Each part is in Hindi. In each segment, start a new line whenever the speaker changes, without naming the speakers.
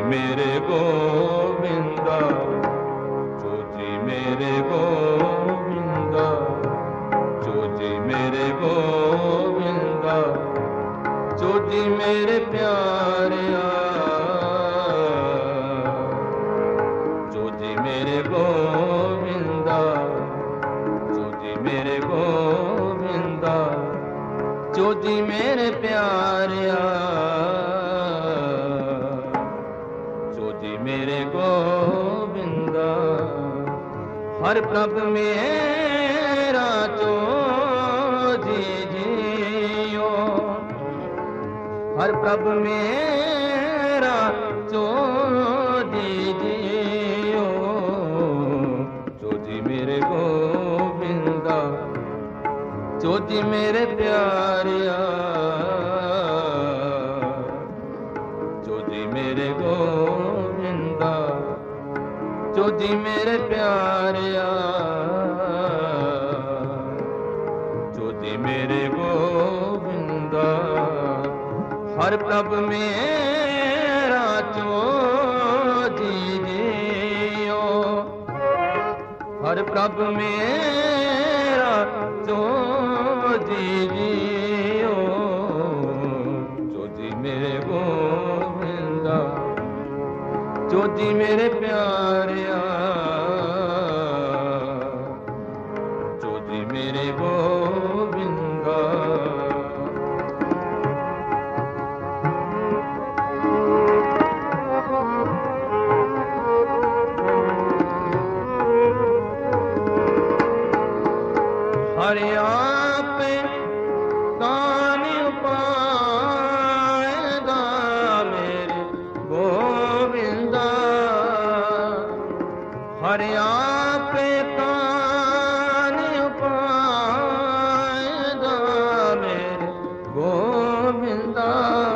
मेरे गोविंदा, जो जी मेरे गोविंदा, जो जी मेरे गोविंदा, जो जी मेरे प्यारिया, जो जी मेरे गोविंदा, जो जी मेरे गोविंदा, जो जी मेरे प्यारिया, जो जी मेरे गोविंदा। हर प्रभ मेरा जो जी जियो, हर प्रभ मेरा जो जी जियो, जो जी मेरे गोविंदा, जो जी मेरे प्यारिया, जो जी मेरे गोविंदा, जो जी मेरे प्यारिया, जो जी मेरे गोविंदा। हर प्रभ मेरा जो जी जियो, हर प्रभ मेरा जो जी जियो, जो जी मेरे गोविंदा, जो जी मेरे प्यारिया, जो जी मेरे गोविंदा। हरि आप कान पाएगा मेरे गोविंदा, हरि आप कान पाएगा मेरे गोविंदा,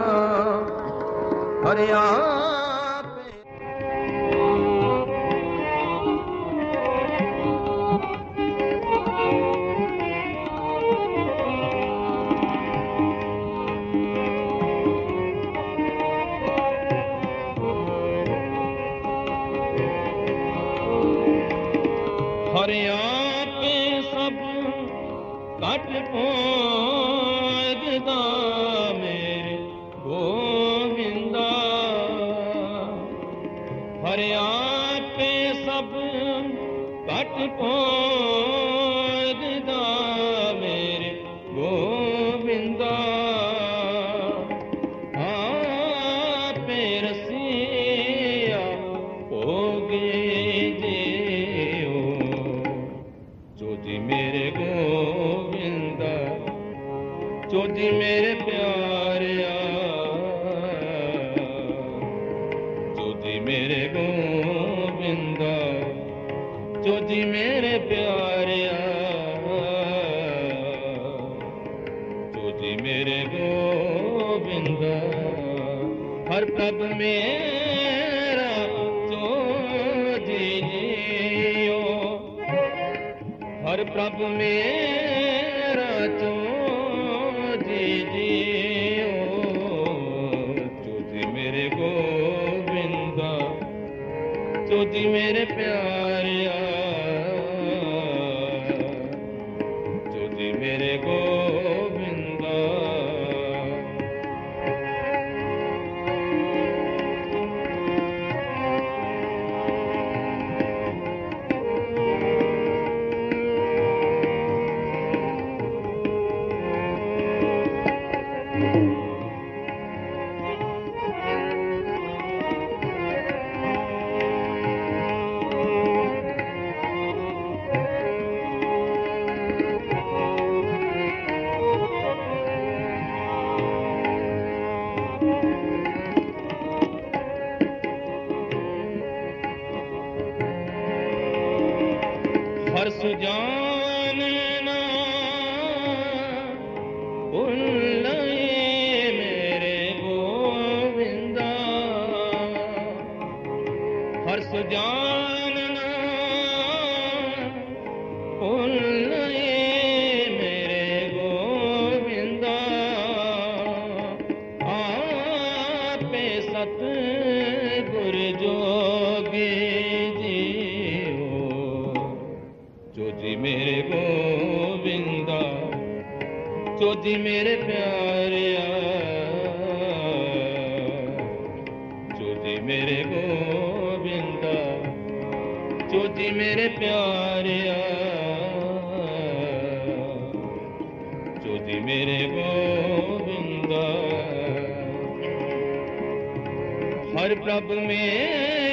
हरि आप। हरि आप सब कट पोंददा मेरे गोविंदा, हरि आप सब कट पोंददा मेरे गोविंदा। आप रसिया होगे जो जी मेरे गोविंदा, जो जी मेरे प्यारिया, जो जी मेरे गोविंदा, जो जी मेरे प्यारिया, जो जी मेरे गोविंदा। हर प्रभ मेरा जो जी जियो, हर प्रभ मेरा जो जी जियो, जो जी मेरे गोविंदा, जो जी मेरे प्यारिया, जो जी मेरे गोविंदा। हर सुजानना उल्लय मेरे गोविंदा, हर सुजानना उल्लय मेरे गोविंदा। आपे सतगुर जोजी मेरे प्यारिया, जोजी मेरे गोविंदा, जोजी मेरे प्यारिया, जोजी मेरे गोविंदा। हर प्रभ में